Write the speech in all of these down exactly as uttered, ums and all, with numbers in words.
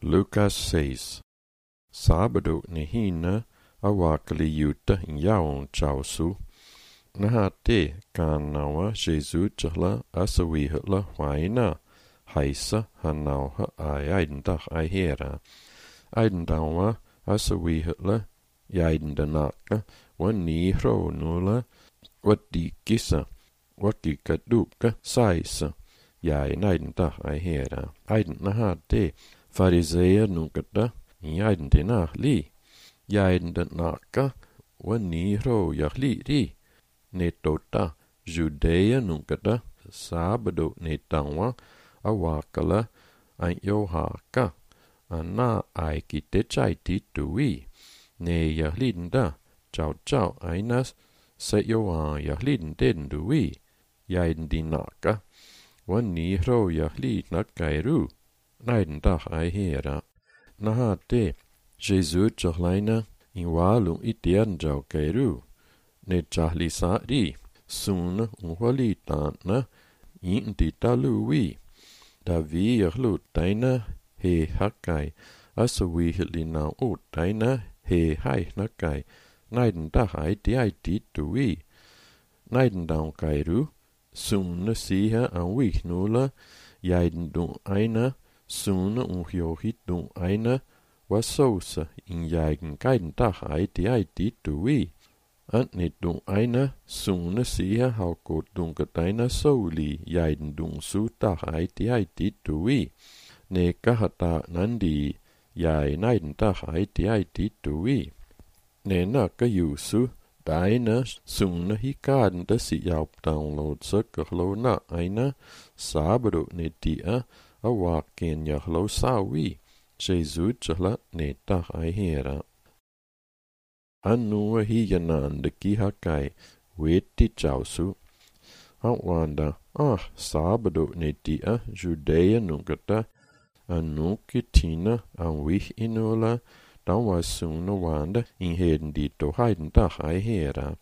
Lukas seis. Sábado nehina awakali yuta yaon chausu. Nahate kanawa Jesus chahla asawihla waina. Haisa hanauha ayindach ahera. Ayindawa asawihla yayindanaka wanihro nula wadikisa wakikaduka saisa. Yayinayindach ahera. Ayinahate Fariseer nukata yayindinach li. Yayindanaka wanihro yahli ri. Netota Judea nukata Sábado netangwa awakala an yohaka ana aikite chaiti tuwi ne yahlinda chau chau ainas se yoan yahlinden duwi yayindinaka wanihro yahlinakairu naidendach aihera nahate Jesus chahlaina inwalu itianjau kairu ne chahlisa ri suna unwalitana intitaluwi Davi yahlu taina he hakai asawi hilina o taina he hai nakai naiden da hai di ai di tuwi naiden down kairu sumna siha an wik nula yaiden dun aina suna un hiohit dun aina wasosa in yaiden kaiden da hai di ai di tuwi An nit dun aina suna siha hauko dun kataina soli yaiden dun su ta hai di ai di tuwi ne kahata nandi yai naiden ta hai di ai di tuwi ne na ka yusu daina suna hikaden da si yaup download sa kahlo na aina Sábado ne dia awaken yahlo sawi Jesus chahla ne ta hai hera Anua hiyananda ki hakai weti chausu. Hawanda ah Sábado netia Judea nungata anukitina anwih inula tawasuna wanda inheden dito haidenta haihera.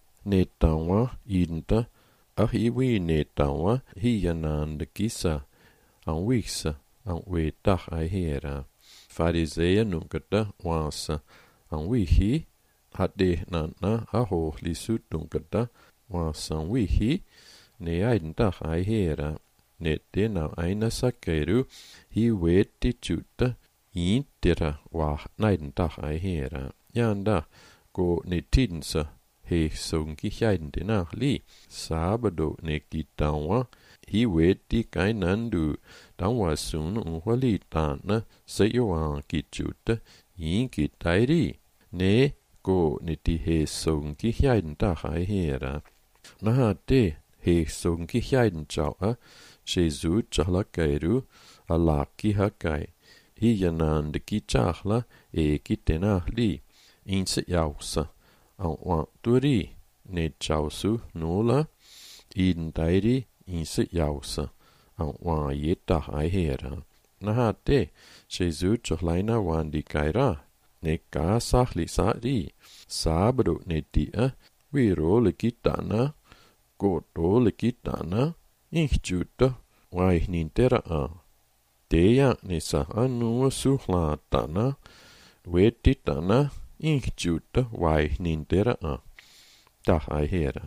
Netawa identa ahiwi netawa hiyananda kisa anwihsa anweta haihera. Fariseer nungata wasa anwihi Hade nana aho lisutungata wasanwihi ne aidenta haihera ne tena aina sakeru hi weti chuta intera wa naidenta haihera yanda go ne tinsa he songi haidena li Sábado ne kitawa hi weti kainandu tawa sun unwali tana sayoan kichuta yin kitairi ne Go niti he songi haidenta haihera. Nahate he songi haiden chaua Jesus chahla kairu alaki hakai. Hiyananda ki chahla e kitena li. Inse yausa. Anwa turi ne chausu nula. Iden tairi inse yausa. Anwa yeta haihera. Nahate Jesus chahlaina wandi kaira. Ne ka sahli sari Sábado ne dia wiro le kitana goto le kitana inchuta wai nintera a teya ne sa anu suhlatana wetitana inchuta wai nintera a ta haihera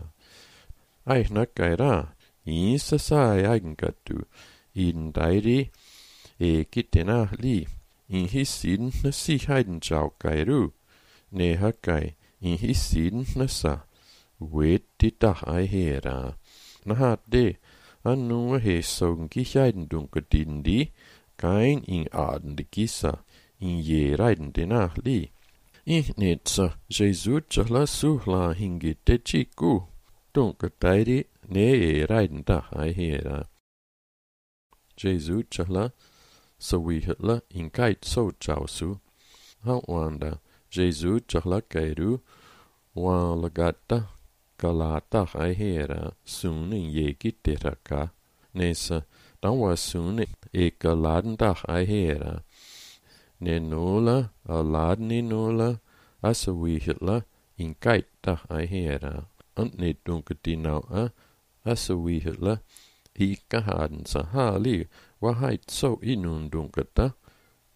ai nakaira insa sai eigengatu in dairi e kitena li in hisin na si haiden chau kairu ne hakai in hisin na sa weti ta haihera na hade anu he songi haiden dunkadindi kain in aden de kisa in ye raiden dena li in netsa Jesus chahla suhla hingi te chiku dunkadairi ne ye raiden ta haihera Jesus chahla So we hitla in kite so chausu. Hawanda Jesus chahla kairu wan lagata kalata haihera sun in yeki teraka. Nesa tanwa sun e kaladenta haihera. Ne nola aladni nola asa we hitla in kite ta haihera. Ant ne dunkatinau a asa we hitla I kahaden sa hali wahait so inundunkata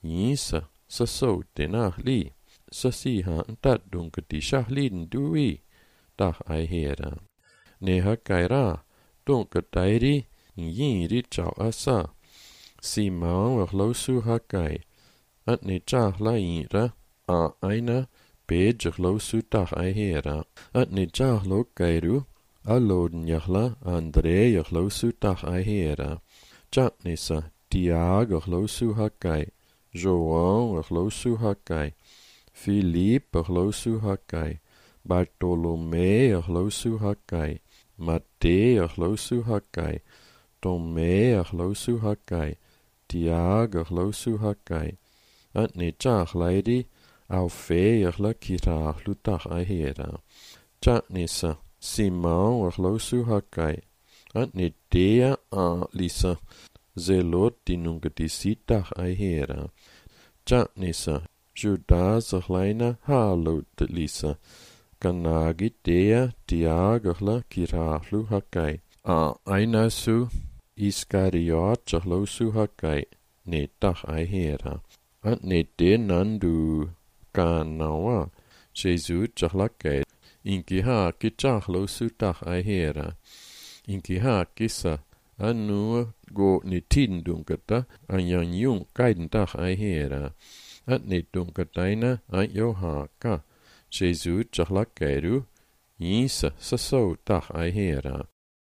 Isa sa so tena li sa si ha tat dung kati shahlin duwi tak ai hera ne ha kaira dung katairi yin ri chao asa si maang wa lo su ha kai at ne cha la yin ra a aina pe jh lo su tak ai hera at ne cha lo kairu a lo nyahla andre yh lo su tak ai hera cha ne sa tiag lo su ha kai João erlosu hakai, Filipe erlosu hakai, Bartolomé erlosu hakai, Mateu erlosu hakai, Tomé erlosu hakai, Tiago erlosu hakai, at ne chach leidi, au fe erla kira lutach ahera. Chat nisa, Simão erlosu hakai, at ne dea a lisa, Zelot dinungadisitach ahera. Chat nisa, Judas erleina halot lisa, Kanagi dea diagla kirahlu hakai, a ainasu Iskariot erlosu hakai, ne tach ahera. At ne de nandu kanawa, Jesus jahlakai, inkiha kichach losu tach ahera. Inkiha kisa, Anu go ni tin dunkata an yang yung kaiden tach ahera. At ne dunkataina an yoha ka. Jesus jahlakeru Isa sa so tach ahera.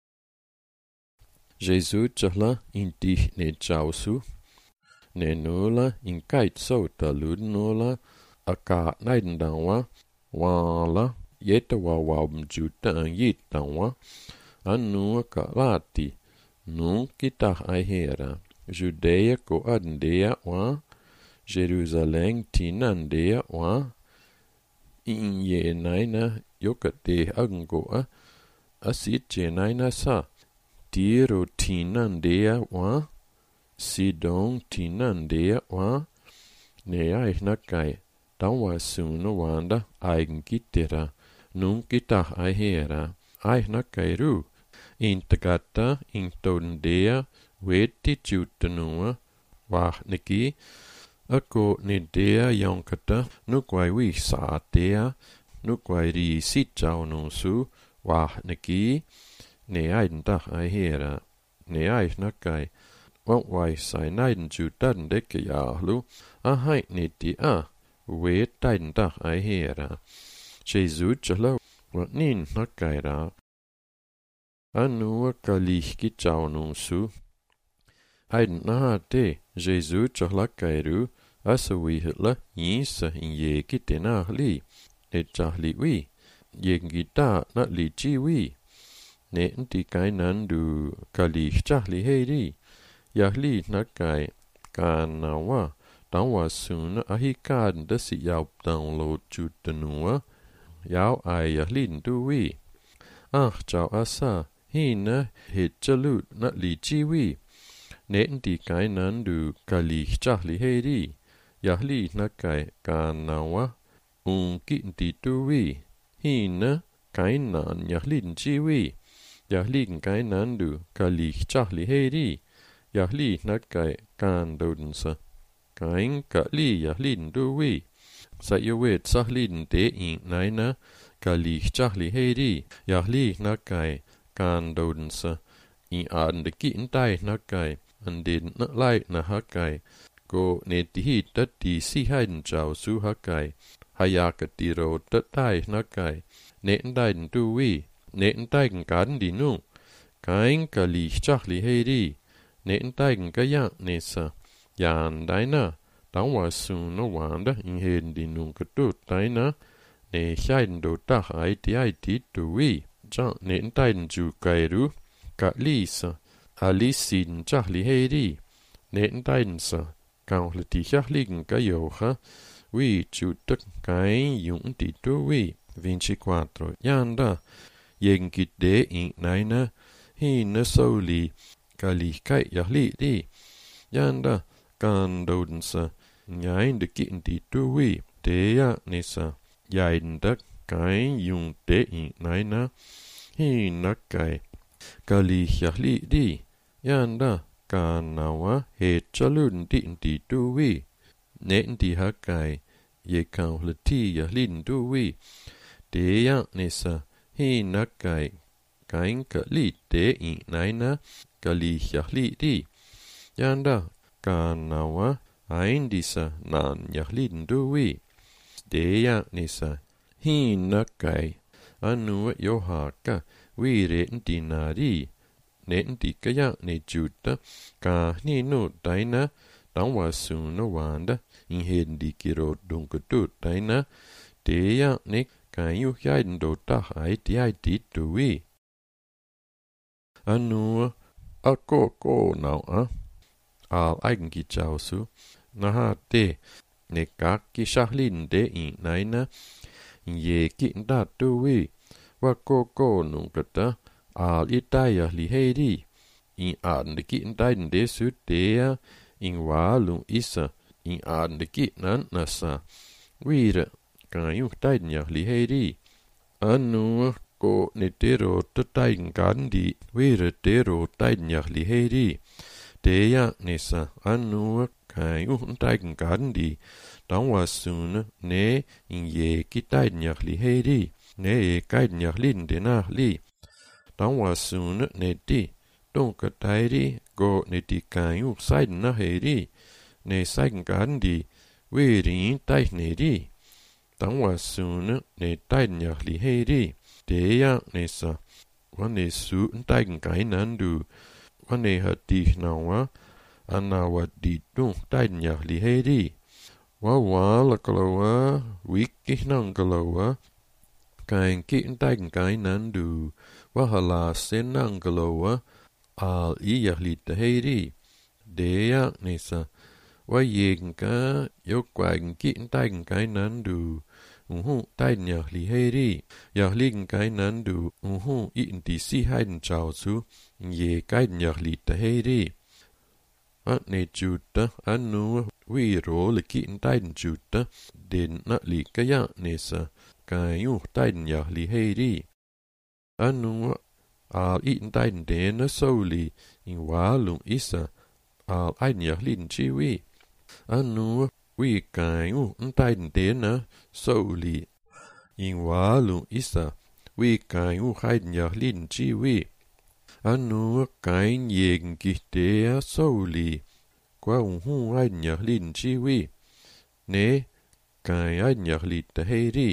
Jesus jahla in dich ne jausu. Ne nula in kait so ta lud nula a ka naiden danwa. Wala yeta wa wabm juta an yit danwa. Anu ka lati. Nun kitach ahera. Judea ko adendea wa. Jerusalem tinandea wa. In ye naina yokate agengoa. Asit je naina sa. Tiro tinandea wa. Sidon tinandea wa. Ne aich nakai. Dan wa sunu wanda eigen gittera. Nun kitach ahera. Aich nakai ru. Intagata intondea weti jutanua wach neki ako nedea yonkata nukwai wi saatea nukwai ri sitjau nunsu wach neki ne aidentach ahera ne aich nakai wai sai naiden jutan deke yahlu ahai neti a wet aidentach ahera Jesus jalo wat nin nakai ra Anua kalich kitjau nunsu. Aiden naha te, Jesus jahlakairu, asa wihitla yisa in ye kitena li. Ne jahli wi, yengita na li ji wi. Ne nti kai nandu kalich jahli heiri. Yahli nakai kanawa, tanwa suna ahikad dasi yau download jutanua. Yau ay yahlin du wi. Ah jau asa. Hina hitjalut na li jiwi. Neti kai nandu kalich jahli heiri. Yahli nakai kanawa. Unki nti tuwi. Hina kai nan yahlin jiwi. Yahli kai nandu kalich jahli heiri. Yahli nakai kandodensa. Kain ka li yahlin duwi. Sa yowet sahlin de in naina kalich jahli heiri. Yahli nakai kandodensa in aden de gin dai nakai and den na lai na hakai go ne ti hit dat di si haiden jau su hakai hayaka ti ro dat dai nakai ne dai du wi ne dai gan di nu kain kali chachli heiri ne dai ga ya ne sa yan dai na dang wa su no wanda in hen di nu ka tu dai na ne haiden do ta ai ti ai ti tu wi Jean ne ntaiden ju kairu ka lisa alisin jahli heiri ne ntaiden sa kaung le ti ligen ka yoha wi ju tek kai yung ti tu wi veintiquattro yanda yengit de in naina hi na soli kali kai yahli di yanda kan doden sa nyain de ki ti tu wi de ya nisa yaiden dak kai yung de in naina hi nakai kali yahli di yanda kanawa he chalun di di tuwi neten di hakai ye kan leti ya lin du wi de ya nesa hi nakai kain ka li de in naina ka li ya li di yanda ka nawa ain disa nan ya lin du wi de ya nesa hi nakai anu yo ha ka wi re di na ri neten di ka ya ne juta ka ni no daina dan wa su no wanda in heden di kiro dunke tu daina de ya ne kan yu yaiden do ta hai di ai di tu wi anu a ko ko nau a al eigen gi chao su na ha de ne ka ki shahlin de in naina in ye ki da tu wi wa ko ko nu ka ta al itai ya li he di in an de ki dai de su de ya in wa lu isa in an de ki nan na sa wi re kan yu dai ya li he di anu ko ne te ro te tai gan di wi re te ro dai ya li he di de ya ne sa anu kan yu dai gan di dan wa su ne in ye ki dai ya li he di ne ye kai ya lin de na li dan wa su ne di don ka dai di go ne di kan yu sai na he di ne sai gan di wi rin dai ne di dan wa su ne dai ya li he di de ya ne sa wa ne su dai kai nan du wa ne ha di na wa ana wa di don dai ya li he di wa wa la ka wa wi ki nan ka wa kan ki dai kai nan du wa hala sen nan ka wa al i ya li te he di de ya ne sa wa yen ka yo quan ki dai kai nan du uhu dai ya li he di ya li kai nan du uhu i di si hai chao su ye kai ya li te he di a ne juta anu wi ro le ki dai juta den na li ka ya ne sa kai yu dai ya li he di anu al i dai de na so li in wa lu isa al ai ya lin chi wi anu wi kai yu dai de na so li in wa lu isa wi kai yu hai ya lin chi wi anu kai yen ki de so li qua un hu ai ya lin chi wi ne kai ai ya li te he ri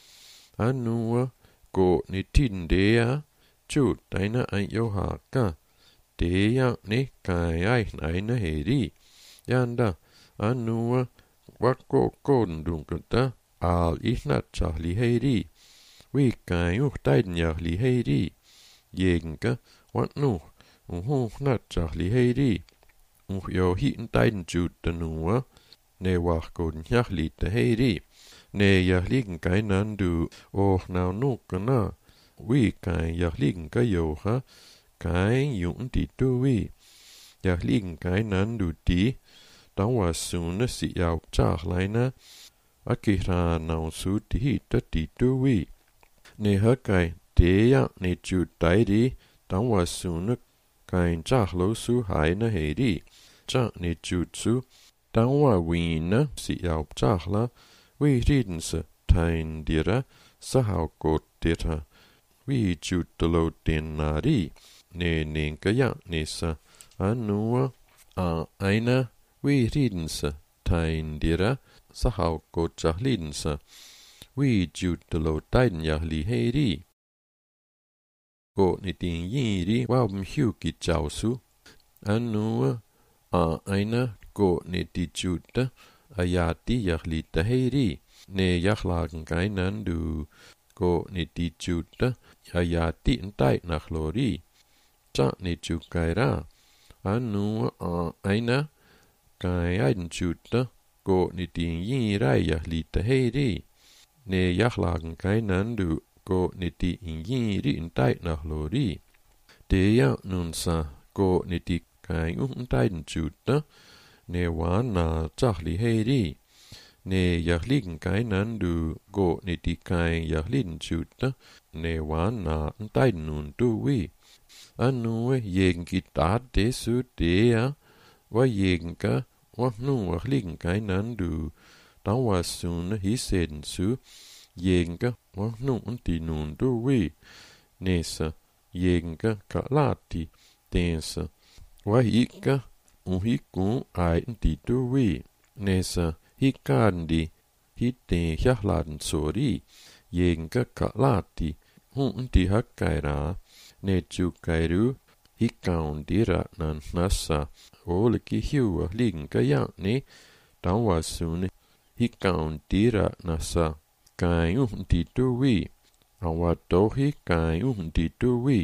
anu ko ni tin de a chu dai na ai yo ha ka de ya ne kai ai nai na he ri yanda anu wa ko ko dun ka ta al i na cha li he ri wi kai u dai ya li he ri yen ka wa nu u hu na cha li he ri u yo hi dai chu ta nu wa ne wa ko nya li te he ri ne ya li kai nan du o na nu ka na wi kai ya li ka yo ha kai yu ti tu wi ya li kai nan du ti dan wa su na si yao cha lai na a ki ra na su ti hi ta ti tu wi ne ha kai de ya ne chu dai di dan wa su na kai cha lo su hai na he di cha ne chu su dan wa wi na si yao cha la wi rin se tain dira sa hao ko dira wi chu to lo den na ri ne ne ka ya ne sa anu a aina wi rin se tain dira sa hao ko cha lin sa wi chu to lo tain ya li he ri ko ni tin yi ri wa m hiu ki chao su anu a aina ko ne ti chu ta aya ti ya li ta he ri ne ya la kai nan du ko ne ti chu ta aya ti tai na lo ri cha ne chu kai ra anu a aina kai ai chu ta ko ne ti yi ra ya li ta he ri ne ya la kai nan du ko ne ti yi ri tai na lo ri de ya nun sa ko ne ti kai un tai chu ta ne wa na cha li he ri ne ya lin kai nan du go ne ti kai ya lin chu ta ne wa na tai nun tu wi anu yen ki ta de su de ya wa yen ka wa nu wa ling kai nan du tang wa sun hi sen su yenga wa nu unti nun du wi nesa yenga ka lati tensa wa hika un hiku ai unti du wi nesa hikandi hitte hjahladen sori yenga ka lati hun unti hakkaira ne chukairu hikaundira nan nassa oliki hiua linka jani tawa suni hikaundira nassa kai unti tuwi awa tohi kai unti tuwi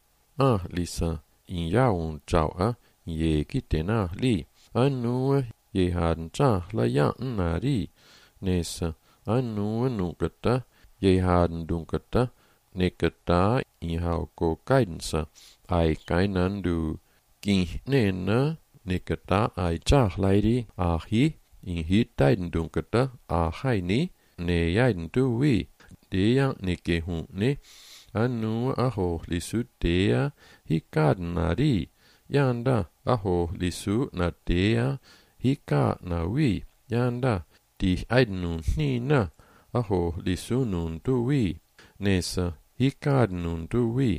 ah lisa in yaun chao a ye kitena li anu ye han cha la ya nari nesa anu nukata ye han dunkata nekata i hau ko kainsa ai kainan du ki nena nekata ai cha laidi a hi in hi taiden dunkata a haini ne yaiden tu wi de yang neke hu ne anu aho lisu dea hi kadnari yanda aho lisu na dea hi ka na wi yanda di aidnu ni na aho lisu nun tu wi nesa hikad nun tu wi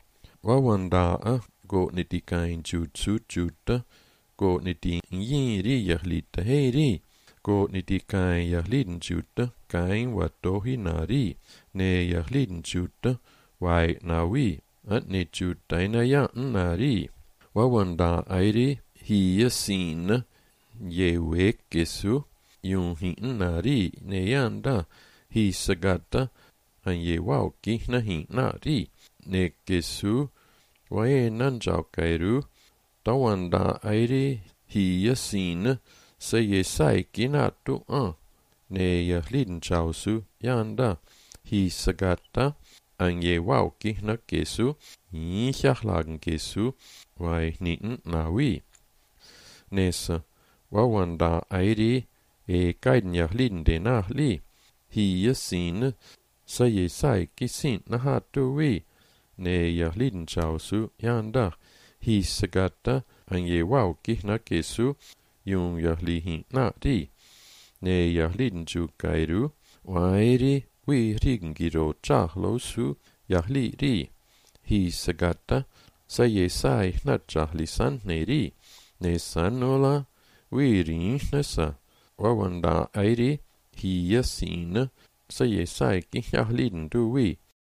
wawanda a go nitikain jutsu jutta go niti yiri yahlita heiri go nitikain yahlin jutta kain wato hinari ne yahlin jutta wai na wi at ne jutta ina ya nari wawanda airi hi yasin ye wekesu yun hin nari ne yanda hi sagata an ye wauki na hin nari ne kesu wae nan jau kairu tawanda airi hi yasin se ye sai kinatu an ne ya lin jau su yanda hi sagata an ye wauki na kesu hi hjahlagen kesu wae nin na wi nesa wawanda airi e kaiden yahlin de na li hi yasin sa ye sai kisin na hatu wi ne yahlin jau su yanda hi sagata an ye wauki na kesu yung yahlihin na di ne yahlin ju kairu wairi wi ringiro chahlo su yahli ri hi sagata sa ye sai na chahli san ne ri ne sanola wi rin nasa wawanda airi hi yasin sa ye sai ki yahlin du wi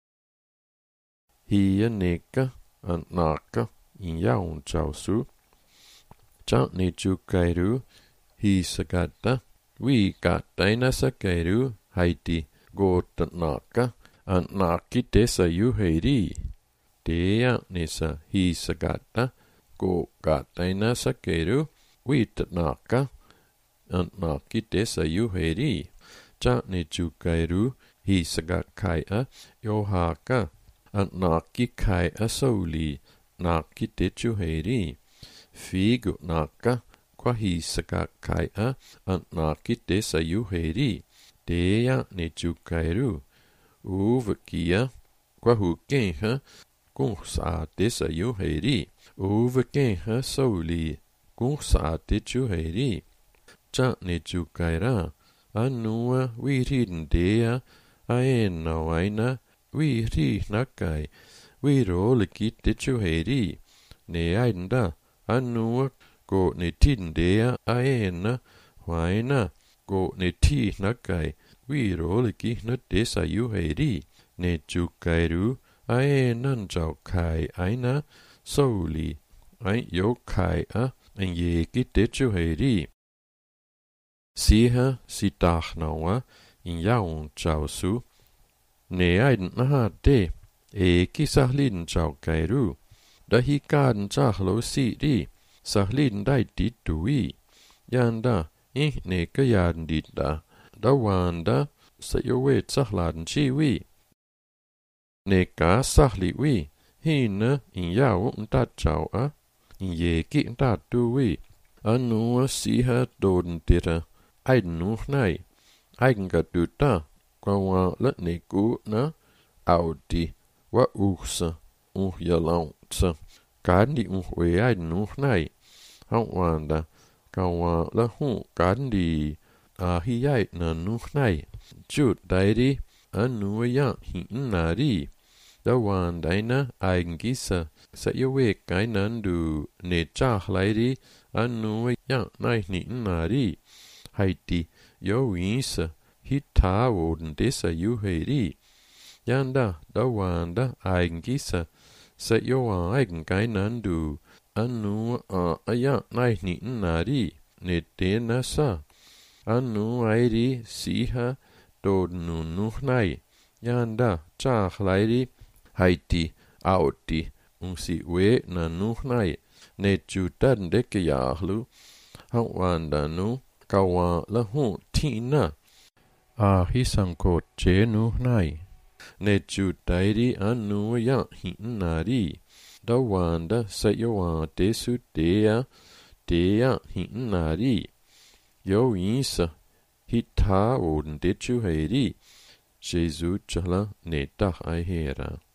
hi neka an naka in yaun jau su cha ne ju kairu hi sagata wi ka taina sa kairu haiti go naka an naki tesa yu heiri dea nesa hi sagata go ka taina sa kairu wi naka an naki tesa yu heiri cha ne ju kairu hi sagat kai a yo haka an naki kai a soli naki te ju heiri figu naka kwa hi sagat kai a an naki tesa yu heiri dea ne ju kairu uvakia kwa hu kenha kun sa tesa yu heiri uvakenha soli kun sa te ju heiri cha ne ju kaira anua wi rin dea aena waina wi ri nakai wi roliki te ju heiri ne ainda anua go ne tin dea aena waina go ne ti nakai wi roliki na tesa yu heiri ne ju kairu aenan jau kai aina soli ai yo kai a en ye ki te ju heiri siha si tachnawa in yaun jau su ne aiden na te e ki sahlin jau kairu da hi kan chahlo si ri sahlin dai ti tui yanda ih ne ka yan dit da da wanda sa yo we sahladen chi wi ne ka sahli wi hina in yau ta jau a in ye ki ta tu wi anu siha don tira aiden nu nai aiden ka tu ta kwa wa la ne ku na audi wa uksa uh yalang tsa kan di uh we aiden nu nai hau wanda kawa la hu gandhi a hi yai na nu nai chut dairi anu ya hi nari da wan daina eigengisa sa yo we kainan du ne cha hlairi anu ya nai ni nari haiti yo wisa hita woden desa yu heiri yanda da wanda eigengisa sa yo eigen kainan du anu a aya nai ni nari ne tena sa anu airi siha dod nu nu nai yanda cha hlairi haiti auti un si we na nu nai ne chutan de ke yahlu han wanda nu kawa la hu tina a hisanko che nu nai ne chutairi anu ya hinari da wanda sa yo wa desu dea dea hinari yo isa hita oden de chu heiri Jesus chala ne tach ai hera